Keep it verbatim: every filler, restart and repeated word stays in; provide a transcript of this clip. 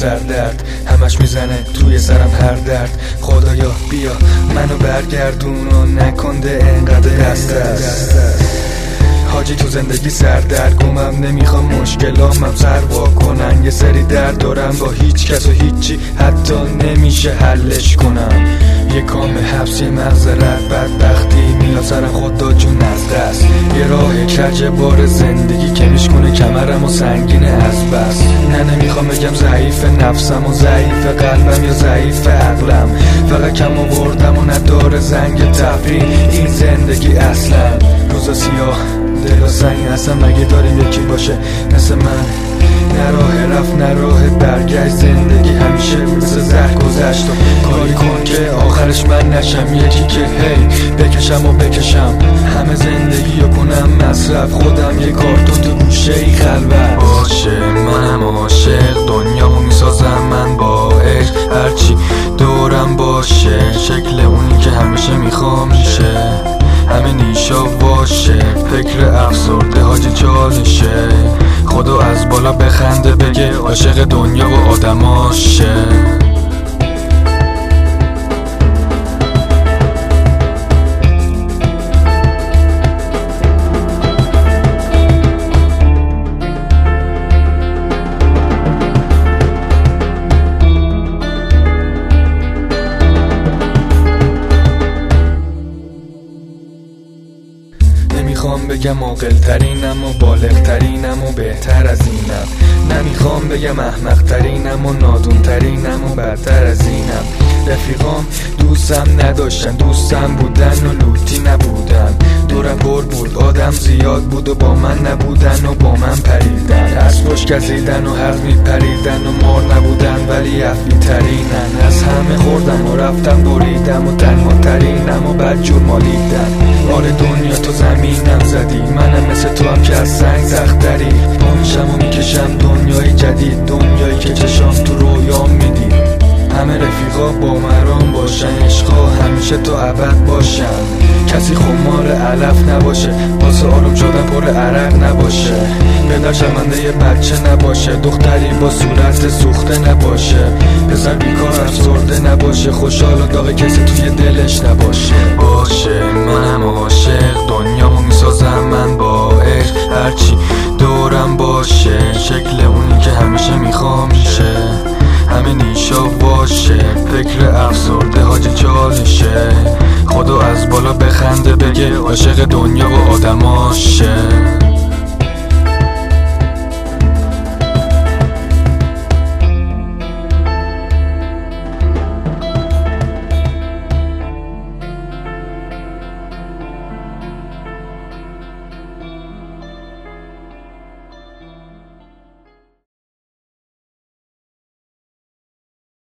سردرد همش میزنه توی سرم هر درد. خدایا بیا منو برگردون و نکنده انقدر دست است. حاجی تو زندگی سردرگمم، نمیخوام مشکلامم سر وا کنن. یه سری درد دارم با هیچ کس و هیچی حتی نمیشه حلش کنم. یه کام حبس یه مغزرت بدبختی میاد سر خدا جون از دست. یه راه کج بار زندگی که میشکنه کمرم و سنگینه از بس. نه نمیخوام بگم ضعیف نفسم و ضعیف قلبم یا ضعیف عقلم، فقط کم آوردم و نداره زنگ تفریح این زندگی اصلا. روزا سیاه دل و سنگ اصلا مگه داریم یکی باشه مثل من؟ نه راه رفت نه راه برگشت، زندگی همیشه مثل زهر گذشت. و کاری کن که آخرش من نشم یکی که هی بکشم و بکشم همه زندگی رو کنم مصرف. خودم یه کارتون تو گوشه ای خلوت باشه. منم عاشق دنیامو میسازم من با عشق، هرچی دورم باشه شکل اونی که همیشه میخوام میشه. همه نیشا باشه فکر افسرده حاجی چالشه. خدا از بالا بخنده بگه عاشق دنیا و آدماشه. نمیخوام بگم عاقل ترینم و بالغ ترینم و بهتر از اینم، نمیخوام بگم احمق ترینم و نادون ترینم و بدتر از اینم. رفیقام دوستم نداشتن، دوستم بودن و لوتی نبودن. دورم پر بود آدم زیاد بود و با من نبودن و با من پریدن. از پشت کزیدن و حق میپریدن و مار نبودن ولی افلی ترینن. از همه خوردم و رفتم بریدم و تنها ترینم و بدجور مالیدن. آره دنیا تو زمینم زدی، منم مثل تو هم که از سنگ زختری. با میشم و میکشم دنیای جدید، دنیایی که چشام تو رویام میدید. همه رفیقا با مرام باشن، عشقا همیشه تو ابد باشن. کسی خمار علف نباشه، واسه آروم شدن پر عرق نباشه. پدر شرمنده یه بچه نباشه، دختری با صورت سوخته نباشه. پسر بیکار افسرده نباشه، خوشحال و داغ کسی توی دلش نباشه. باشه منم عاشق دنیامو میسازم من با عشق، هرچی دورم باشه شکل اونی که همیشه میخوام میشه. همه نیشا باشه فکر افسرده حاجی چالشه. خدا از بالا بخنده بگه عاشق دنیا و آدماشه.